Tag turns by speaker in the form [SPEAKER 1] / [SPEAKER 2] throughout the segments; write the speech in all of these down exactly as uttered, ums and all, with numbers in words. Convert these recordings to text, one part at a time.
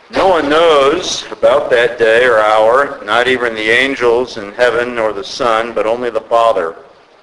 [SPEAKER 1] No one knows about that day or hour, not even the angels in heaven nor the Son, but only the Father.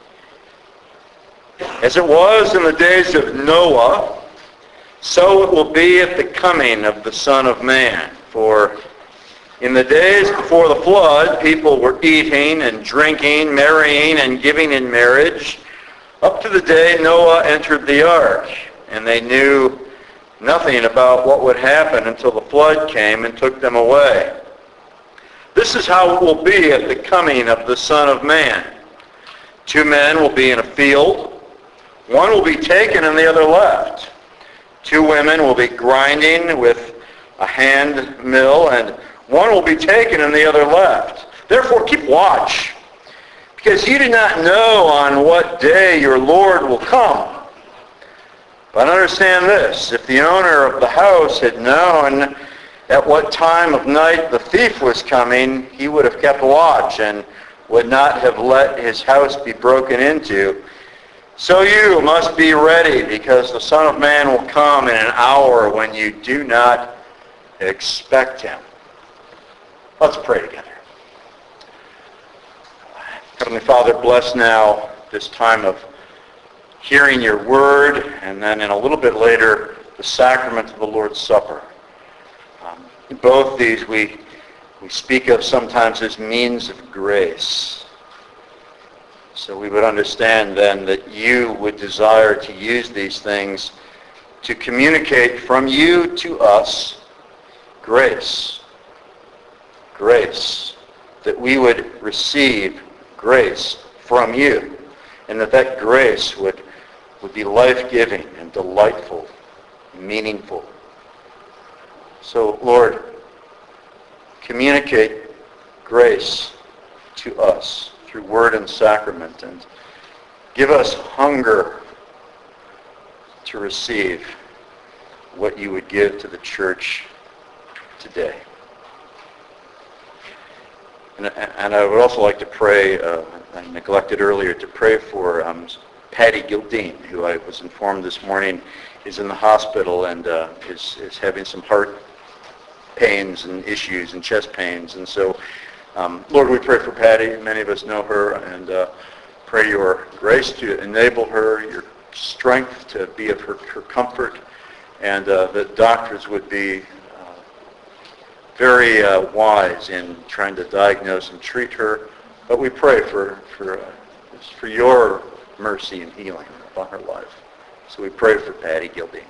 [SPEAKER 1] As it was in the days of Noah, so it will be at the coming of the Son of Man. For in the days before the flood, people were eating and drinking, marrying and giving in marriage, up to the day Noah entered the ark, and they knew nothing about what would happen until the flood came and took them away. This is how it will be at the coming of the Son of Man. Two men will be in a field. One will be taken and the other left. Two women will be grinding with a hand mill, and one will be taken and the other left. Therefore keep watch, because you do not know on what day your Lord will come. But understand this, if the owner of the house had known at what time of night the thief was coming, he would have kept watch and would not have let his house be broken into. So you must be ready, because the Son of Man will come in an hour when you do not expect him. Let's pray together. Heavenly Father, bless now this time of hearing your word, and then in a little bit later, the sacrament of the Lord's Supper. Um, both these we, we speak of sometimes as means of grace. So we would understand then that you would desire to use these things to communicate from you to us grace. Grace. That we would receive grace from you, and that that grace would would be life-giving and delightful, and meaningful. So, Lord, communicate grace to us through word and sacrament, and give us hunger to receive what you would give to the church today. And, and I would also like to pray, uh, I neglected earlier to pray for um, Patty Gildine, who I was informed this morning is in the hospital and uh, is, is having some heart pains and issues and chest pains. And so, um, Lord, we pray for Patty. Many of us know her, and uh, pray your grace to enable her, your strength to be of her, her comfort, and uh, that doctors would be uh, very uh, wise in trying to diagnose and treat her. But we pray for, for, uh, for your mercy and healing upon her life. So we pray for Patty Gildine.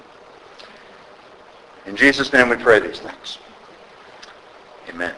[SPEAKER 1] In Jesus' name we pray these things. Amen.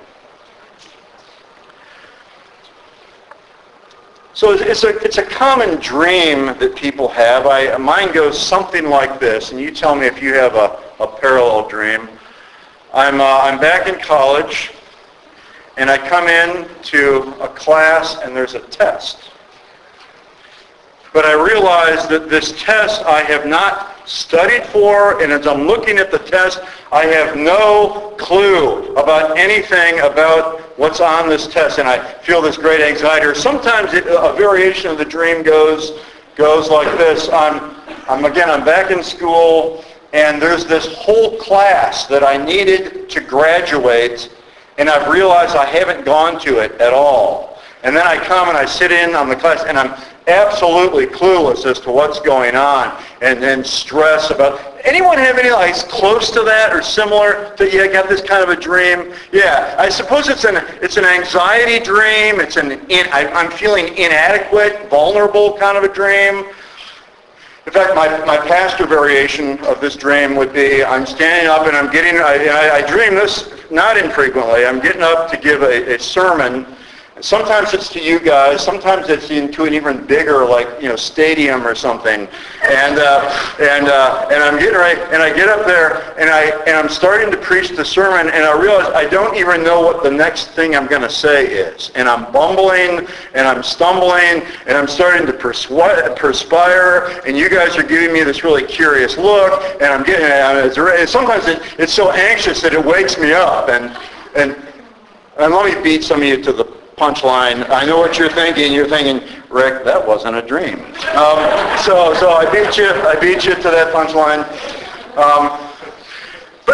[SPEAKER 1] So it's a, it's a common dream that people have. I, mine goes something like this, and you tell me if you have a, a parallel dream. I'm, uh, I'm back in college, and I come in to a class, and there's a test. But I realize that this test I have not studied for, and as I'm looking at the test, I have no clue about anything about what's on this test, and I feel this great anxiety. Or sometimes it, a variation of the dream goes goes like this. I'm, I'm again, I'm back in school, and there's this whole class that I needed to graduate, and I've realized I haven't gone to it at all. And then I come and I sit in on the class, and I'm absolutely clueless as to what's going on, and then stress about. Anyone have any like close to that or similar that you got this kind of a dream? Yeah, I suppose it's an it's an anxiety dream. It's an in, I, I'm feeling inadequate, vulnerable kind of a dream. In fact, my, my pastor variation of this dream would be: I'm standing up and I'm getting. I, I, I dream this not infrequently. I'm getting up to give a, a sermon. Sometimes it's to you guys. Sometimes it's into an even bigger, like, you know, stadium or something. And uh, and uh, and I'm getting ready, and I get up there, and I and I'm starting to preach the sermon, and I realize I don't even know what the next thing I'm going to say is. And I'm bumbling, and I'm stumbling, and I'm starting to perswi- perspire. And you guys are giving me this really curious look, and I'm getting. And sometimes it, it's so anxious that it wakes me up. And and and let me beat some of you to the punchline. I know what you're thinking. You're thinking, Rick, that wasn't a dream. Um, so, so I beat you. I beat you to that punchline. Um, but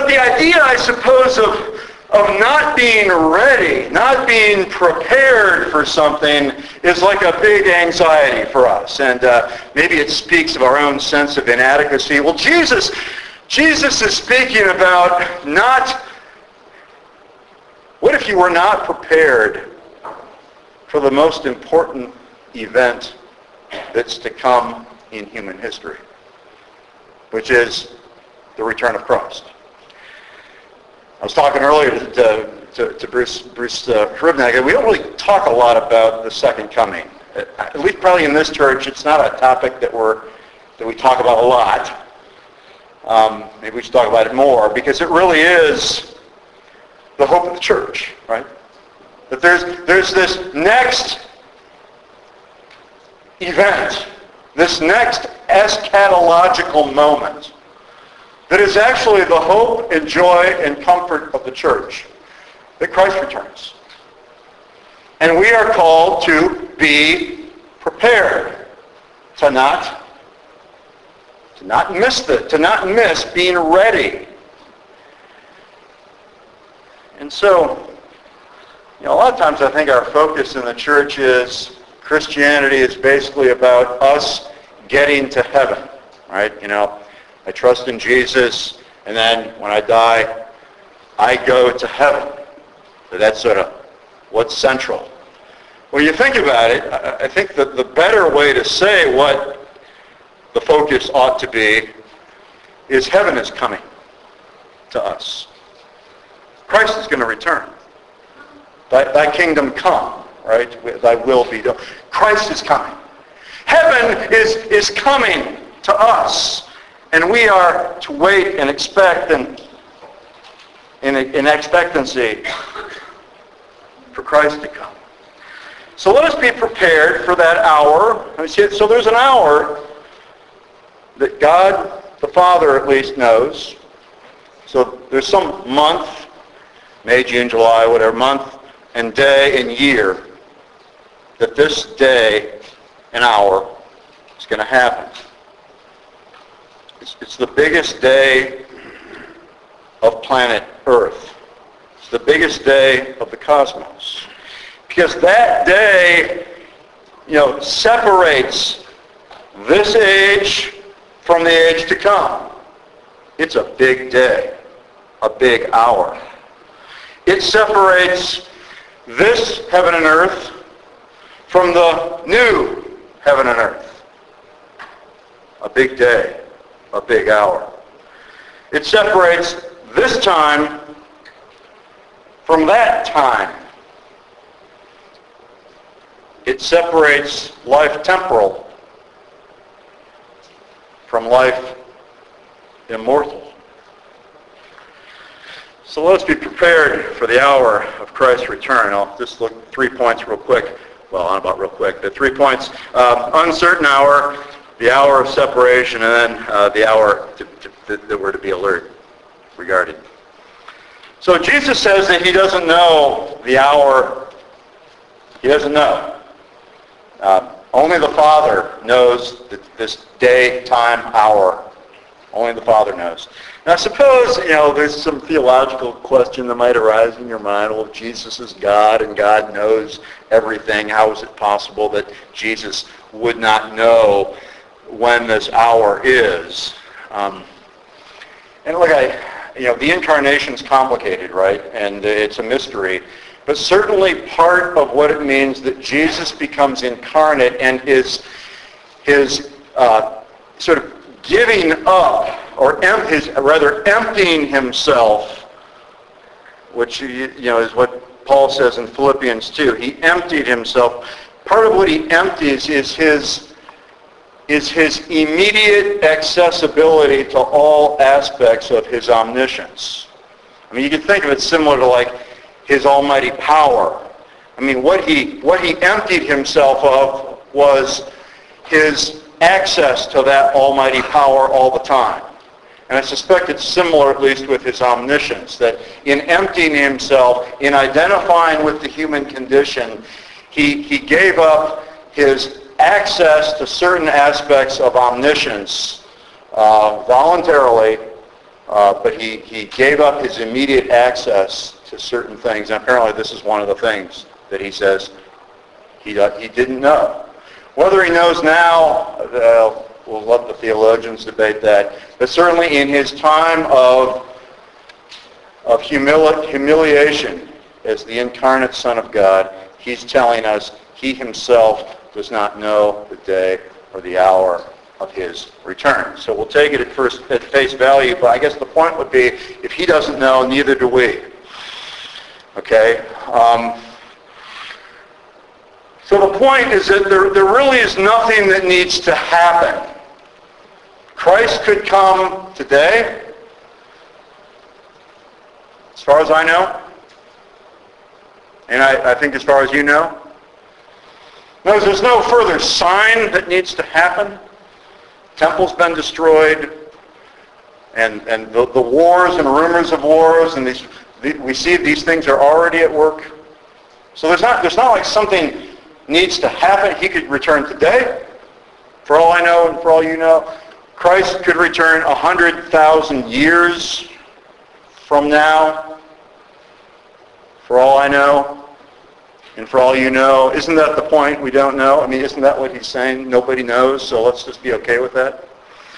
[SPEAKER 1] the idea, I suppose, of, of not being ready, not being prepared for something is like a big anxiety for us. And uh, maybe it speaks of our own sense of inadequacy. Well, Jesus, Jesus is speaking about not, what if you were not prepared for the most important event that's to come in human history, which is the return of Christ. I was talking earlier to, to, to Bruce, Bruce uh, Hribnak. We don't really talk a lot about the second coming. At least probably in this church, it's not a topic that we're that we talk about a lot. Um, maybe we should talk about it more, because it really is the hope of the church, right? That there's there's this next event, this next eschatological moment that is actually the hope and joy and comfort of the church, that Christ returns. And we are called to be prepared, to not, to not miss the, to not miss being ready. And so, you know, a lot of times I think our focus in the church is Christianity is basically about us getting to heaven, right? You know, I trust in Jesus, and then when I die, I go to heaven. So that's sort of what's central. When you think about it, I think that the better way to say what the focus ought to be is heaven is coming to us. Christ is going to return. Thy, thy kingdom come, right? Thy will be done. Christ is coming. Heaven is, is coming to us. And we are to wait and expect and in, in expectancy for Christ to come. So let us be prepared for that hour. So there's an hour that God, the Father at least, knows. So there's some month, May, June, July, whatever, month and day and year, that this day and hour is going to happen. It's, it's the biggest day of planet Earth. It's the biggest day of the cosmos. Because that day, you know, separates this age from the age to come. It's a big day, a big hour. It separates this heaven and earth from the new heaven and earth. A big day, a big hour. It separates this time from that time. It separates life temporal from life immortal. So let us be prepared for the hour of Christ's return. I'll just look at three points real quick. Well, not about real quick. The three points. Um, uncertain hour, the hour of separation, and then uh, the hour to, to, that we're to be alert regarding. So Jesus says that he doesn't know the hour. He doesn't know. Uh, only the Father knows that this day, time, hour. Only the Father knows. Now suppose, you know, there's some theological question that might arise in your mind. Well, if Jesus is God and God knows everything, how is it possible that Jesus would not know when this hour is? Um, and look, I, you know, the incarnation's complicated, right? And it's a mystery. But certainly part of what it means that Jesus becomes incarnate and is his uh, sort of giving up, or em- his rather emptying himself, which you know is what Paul says in Philippians two. He emptied himself. Part of what he empties is his is his immediate accessibility to all aspects of his omniscience. I mean, you can think of it similar to like his almighty power. I mean, what he what he emptied himself of was his access to that almighty power all the time. And I suspect it's similar, at least, with his omniscience, that in emptying himself, in identifying with the human condition, he, he gave up his access to certain aspects of omniscience uh, voluntarily uh, but he, he gave up his immediate access to certain things. And apparently this is one of the things that he says he, he didn't know. Whether he knows now, uh, we'll let the theologians debate that. But certainly in his time of, of humili- humiliation as the incarnate Son of God, he's telling us he himself does not know the day or the hour of his return. So we'll take it at first at face value, but I guess the point would be, if he doesn't know, neither do we. Okay? Um, so the point is that there, there really is nothing that needs to happen. Christ could come today, as far as I know, and I, I think as far as you know. Notice there's no further sign that needs to happen. Temple's been destroyed, and and the, the wars and rumors of wars, and these the, we see these things are already at work. So there's not there's not like something needs to happen. He could return today, for all I know and for all you know. Christ could return a hundred thousand years from now, for all I know. And for all you know, isn't that the point? We don't know. I mean, isn't that what he's saying? Nobody knows, so let's just be okay with that.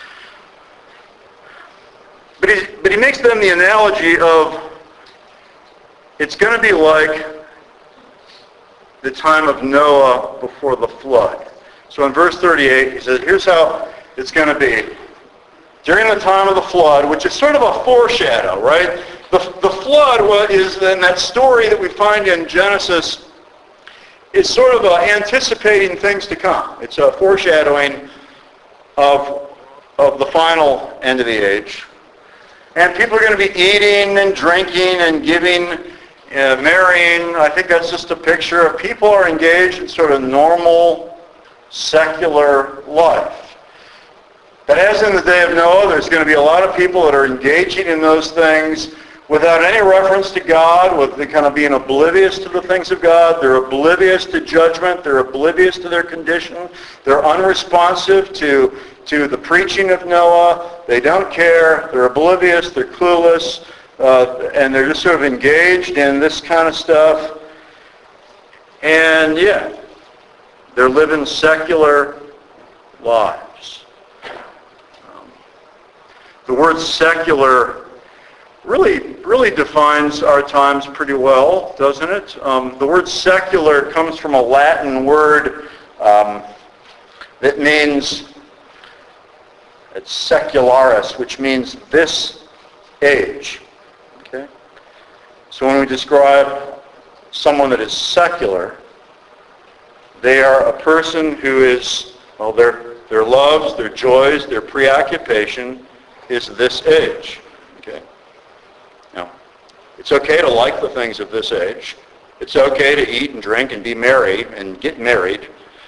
[SPEAKER 1] But he, but he makes then the analogy of it's going to be like the time of Noah before the flood. So in verse thirty-eight, he says, here's how it's going to be. During the time of the flood, which is sort of a foreshadow, right? The, the flood what is then that story that we find in Genesis is sort of uh, anticipating things to come. It's a foreshadowing of, of the final end of the age. And people are going to be eating and drinking and giving, uh, marrying. I think that's just a picture of people are engaged in sort of normal, secular life. But as in the day of Noah, there's going to be a lot of people that are engaging in those things without any reference to God, with the kind of being oblivious to the things of God. They're oblivious to judgment. They're oblivious to their condition. They're unresponsive to, to the preaching of Noah. They don't care. They're oblivious. They're clueless. Uh, and they're just sort of engaged in this kind of stuff. And yeah, they're living secular lives. Um, the word secular really really defines our times pretty well, doesn't it? Um, the word secular comes from a Latin word um, that means, it's secularis, which means this age. Okay? So when we describe someone that is secular, they are a person who is, well, their, their loves, their joys, their preoccupation is this age. Okay? Now, it's okay to like the things of this age. It's okay to eat and drink and be merry and get married.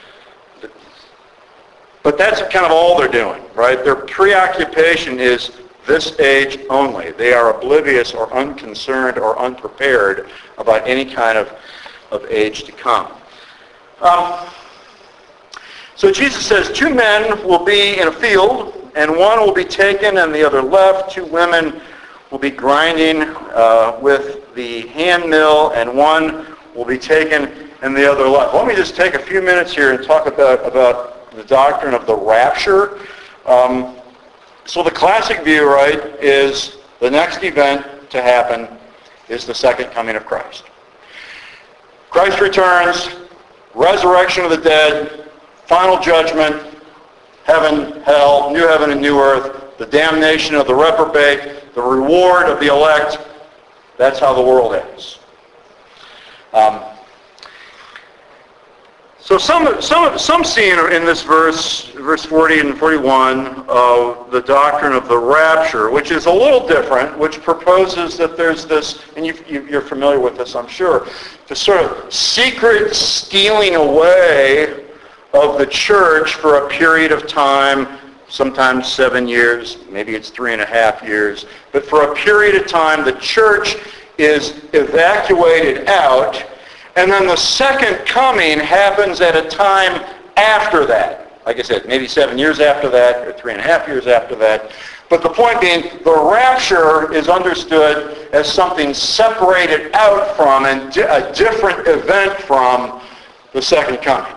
[SPEAKER 1] But that's kind of all they're doing, right? Their preoccupation is this age only. They are oblivious or unconcerned or unprepared about any kind of, of age to come. Um, so Jesus says, two men will be in a field, and one will be taken and the other left. Two women will be grinding uh, with the hand mill, and one will be taken and the other left. Let me just take a few minutes here and talk about, about the doctrine of the rapture. Um, so the classic view, right, is the next event to happen is the second coming of Christ. Christ returns, resurrection of the dead, final judgment, heaven, hell, new heaven and new earth, the damnation of the reprobate, the reward of the elect. That's how the world ends. Um, so some some some see in, in this verse, verse forty and forty-one, of the doctrine of the rapture, which is a little different, which proposes that there's this, and you, you, you're familiar with this, I'm sure, this sort of secret stealing away of the church for a period of time, sometimes seven years, maybe it's three and a half years, but for a period of time the church is evacuated out, and then the second coming happens at a time after that. Like I said, maybe seven years after that, or three and a half years after that. But the point being, the rapture is understood as something separated out from and di- a different event from the second coming.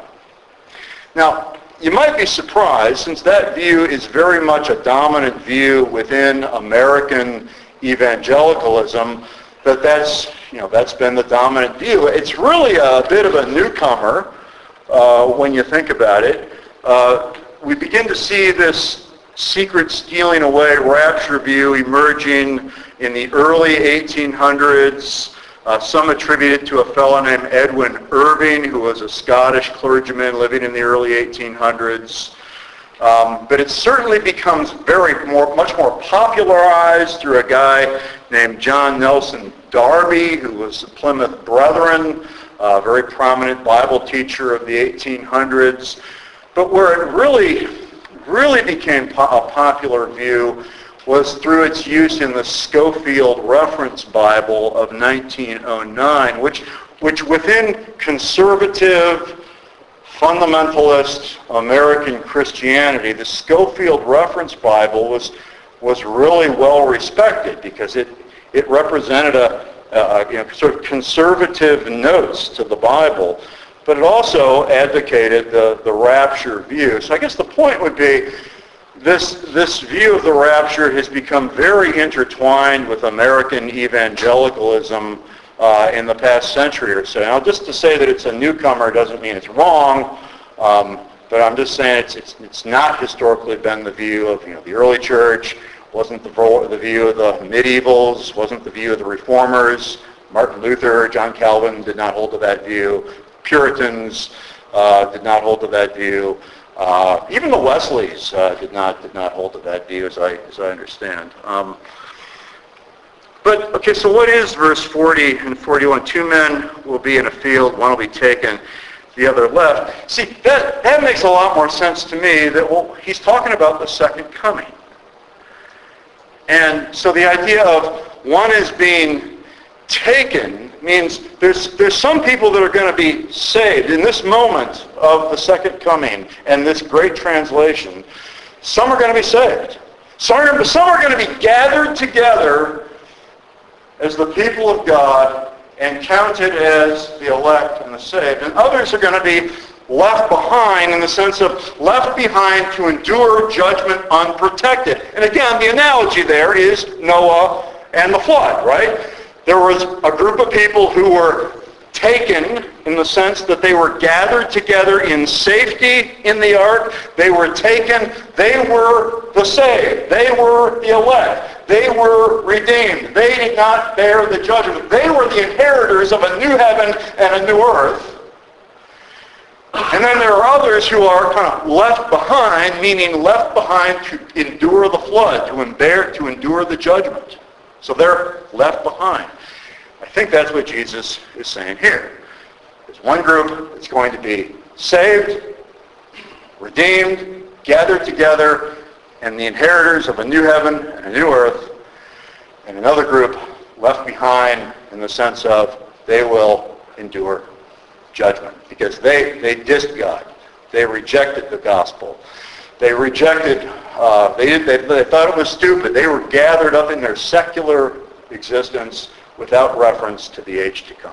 [SPEAKER 1] Now, you might be surprised, since that view is very much a dominant view within American evangelicalism, that that's, you know, that's been the dominant view. It's really a bit of a newcomer uh, when you think about it. Uh, we begin to see this secret stealing away rapture view emerging in the early eighteen hundreds. Uh, some attribute it to a fellow named Edwin Irving, who was a Scottish clergyman living in the early eighteen hundreds. Um, but it certainly becomes very more, much more popularized through a guy named John Nelson Darby, who was the Plymouth Brethren, a very prominent Bible teacher of the eighteen hundreds. But where it really, really became po- a popular view was through its use in the Scofield Reference Bible of nineteen oh nine, which, which within conservative, fundamentalist American Christianity, the Scofield Reference Bible was, was really well respected because it, it represented a, a you know, sort of conservative notes to the Bible, but it also advocated the, the rapture view. So I guess the point would be, This, this view of the rapture has become very intertwined with American evangelicalism uh, in the past century or so. Now, just to say that it's a newcomer doesn't mean it's wrong, um, but I'm just saying it's, it's it's not historically been the view of, you know, the early church, wasn't the, the view of the medievals, wasn't the view of the reformers. Martin Luther, John Calvin did not hold to that view. Puritans uh, did not hold to that view. Uh, even the Wesleys uh, did not did not hold to that view, as I as I understand. Um, but okay, so what is verse forty and forty-one? Two men will be in a field, one will be taken, the other left. See, that that makes a lot more sense to me. That well, he's talking about the second coming, and so the idea of one is being taken means there's there's some people that are going to be saved in this moment of the second coming and this great translation. Some are going to be saved. Some are, some are going to be gathered together as the people of God and counted as the elect and the saved. And others are going to be left behind in the sense of left behind to endure judgment unprotected. And again, the analogy there is Noah and the flood, right? There was a group of people who were taken in the sense that they were gathered together in safety in the ark. They were taken. They were the saved. They were the elect. They were redeemed. They did not bear the judgment. They were the inheritors of a new heaven and a new earth. And then there are others who are kind of left behind, meaning left behind to endure the flood, to endure, to endure the judgment. So they're left behind. I think that's what Jesus is saying here. There's one group that's going to be saved, redeemed, gathered together, and the inheritors of a new heaven and a new earth, and another group left behind in the sense of they will endure judgment because they, they dissed God. They rejected the gospel. They rejected, uh, they, they, they thought it was stupid. They were gathered up in their secular existence without reference to the age to come.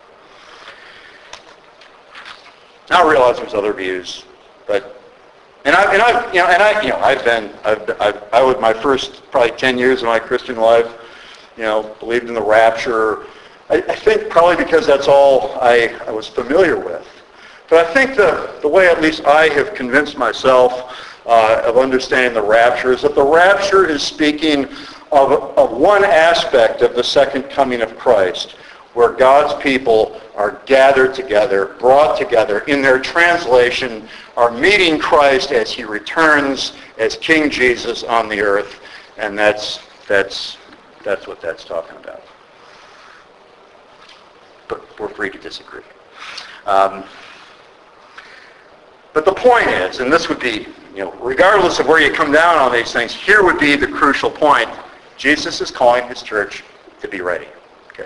[SPEAKER 1] Now I realize there's other views, but and I and I you know and I you know I've been I've, I've I would my first probably ten years of my Christian life, you know, believed in the rapture. I, I think probably because that's all I, I was familiar with. But I think the the way at least I have convinced myself uh, of understanding the rapture is that the rapture is speaking Of, of one aspect of the second coming of Christ, where God's people are gathered together, brought together in their translation, are meeting Christ as he returns as King Jesus on the earth, and that's that's that's what that's talking about. But we're free to disagree. Um, but the point is, and this would be, you know, regardless of where you come down on these things, here would be the crucial point. Jesus is calling his church to be ready. Okay.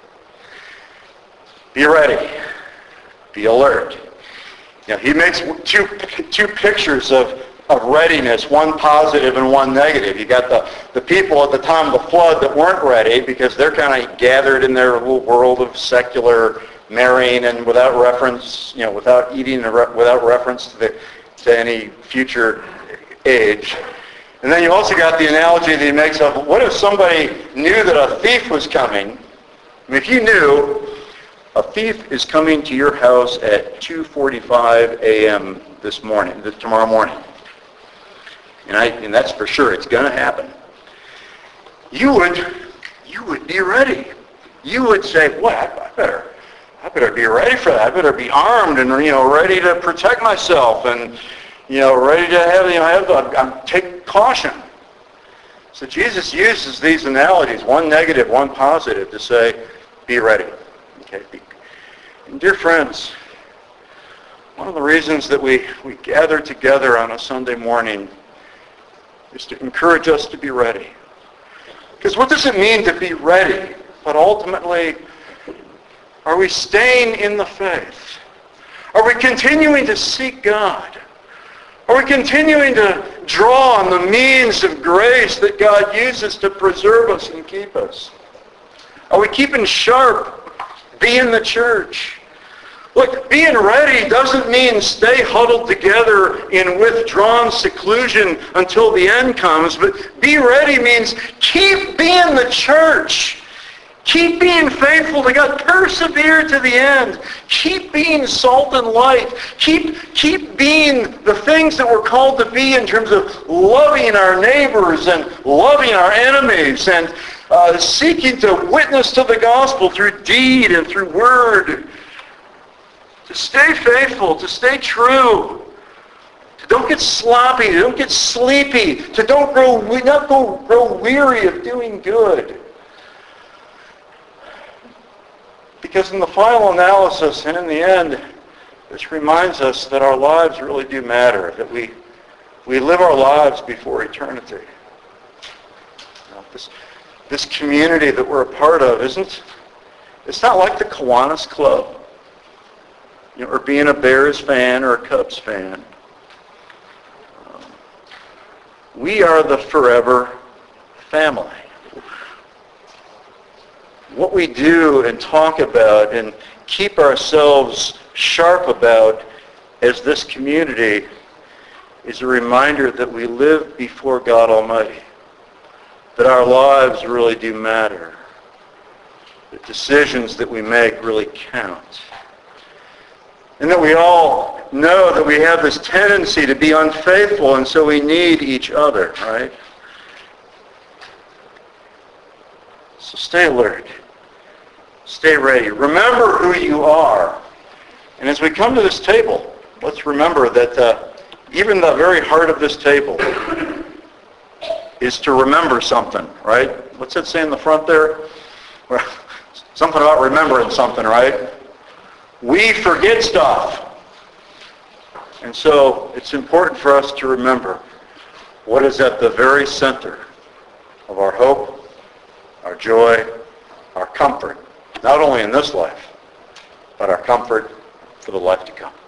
[SPEAKER 1] Be ready. Be alert. You know, he makes two two pictures of of readiness, one positive and one negative. You got the, the people at the time of the flood that weren't ready because they're kind of gathered in their little world of secular marrying and without reference, you know, without eating, without reference to, the, to any future age. And then you also got the analogy that he makes of, what if somebody knew that a thief was coming? I mean, if you knew a thief is coming to your house at two forty-five a.m. this morning, this, tomorrow morning, and, I, and that's for sure, it's going to happen, you would, you would be ready. You would say, well, I, I better, I better be ready for that. I better be armed and, you know, ready to protect myself and, you know, ready to have, you know, have the, um, take caution. So Jesus uses these analogies, one negative, one positive, to say, be ready. Okay. Be, and dear friends, one of the reasons that we, we gather together on a Sunday morning is to encourage us to be ready. Because what does it mean to be ready? But ultimately, are we staying in the faith? Are we continuing to seek God? Are we continuing to draw on the means of grace that God uses to preserve us and keep us? Are we keeping sharp, being the church? Look, being ready doesn't mean stay huddled together in withdrawn seclusion until the end comes, but be ready means keep being the church. Keep being faithful to God. Persevere to the end. Keep being salt and light. Keep, keep being the things that we're called to be in terms of loving our neighbors and loving our enemies and uh, seeking to witness to the gospel through deed and through word. To stay faithful, to stay true, to don't get sloppy, to don't get sleepy, to don't grow, not go, grow weary of doing good. Because in the final analysis and in the end, this reminds us that our lives really do matter, that we we live our lives before eternity. You know, this, this community that we're a part of isn't, it's not like the Kiwanis Club. You know, or being a Bears fan or a Cubs fan. Um, we are the forever family. What we do and talk about and keep ourselves sharp about as this community is a reminder that we live before God Almighty, that our lives really do matter, that decisions that we make really count. And that we all know that we have this tendency to be unfaithful, and so we need each other, right? So stay alert. Stay ready. Remember who you are. And as we come to this table, let's remember that uh, even the very heart of this table is to remember something, right? What's that say in the front there? Well, something about remembering something, right? We forget stuff. And so it's important for us to remember what is at the very center of our hope, our joy, our comfort, not only in this life, but our comfort for the life to come.